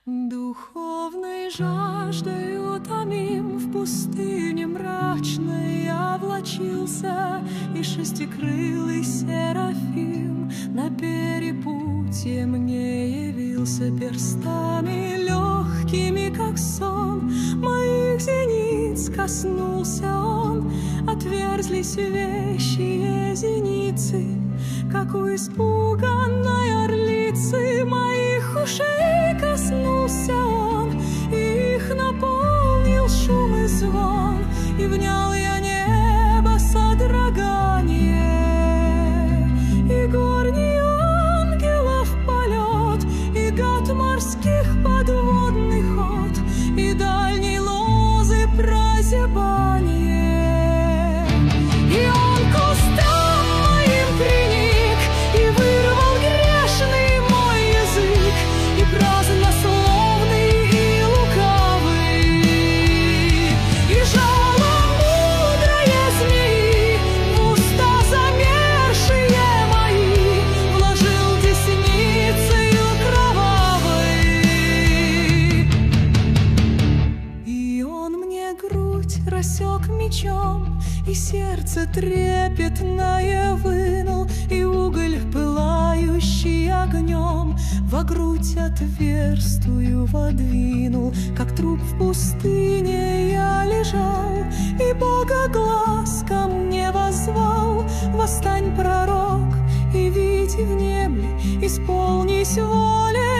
Духовной жаждою томим в пустыне мрачной я влачился, и шестикрылый серафим на перепутье мне явился, перстами легкими, как сон, моих зениц коснулся он. Отверзлись вещие зеницы, как у испуганной орлицы, моих ушей коснулся он, и их наполнил шум и звон, и внял я небо содрогание, и горний ангелов полет, и гад морских подводный ход, и дальней лозы прозябание. И он к устам моим приник, и вырвал грешный мой язык, и празднословный, и лукавый, и жало мудрое змеи в уста замершие мои вложил десницею кровавой. И он мне грудь рассек мечом, и сердце трепетное вынул, и уголь, пылающий огнем, во грудь отверстую водвинул. Как труп в пустыне я лежал, и Бога глаз ко мне воззвал: восстань, пророк, и види внемли, исполнись воле